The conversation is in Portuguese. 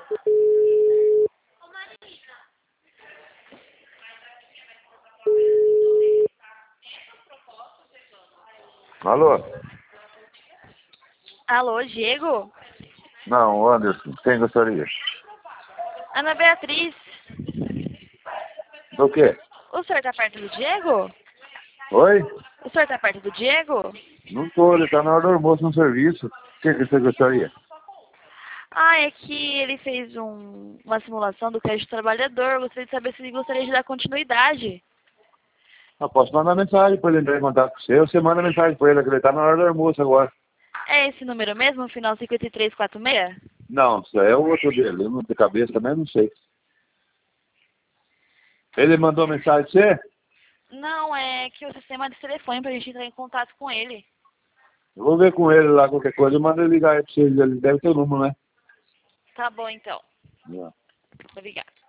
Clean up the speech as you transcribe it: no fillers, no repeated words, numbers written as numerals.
Alô? Alô, Diego? Não, Anderson, quem gostaria? Ana Beatriz. Do quê? O senhor tá perto do Diego? Oi? O senhor tá perto do Diego? Não tô, ele tá na hora do almoço no serviço. O que você gostaria? Ah, é que ele fez uma simulação do crédito trabalhador. Gostaria de saber se ele gostaria de dar continuidade. Eu posso mandar mensagem pra ele entrar em contato com você, ou você manda mensagem pra ele, que ele tá na hora do almoço agora. É esse número mesmo, final 5346? Não, isso aí é o outro dele, eu não de cabeça também não sei. Ele mandou mensagem pra você? Não, é que o sistema de telefone pra gente entrar em contato com ele. Eu vou ver com ele lá qualquer coisa, eu mando ele ligar aí pra você, ele deve ter o número, né? Tá bom, então. Yeah. Obrigada.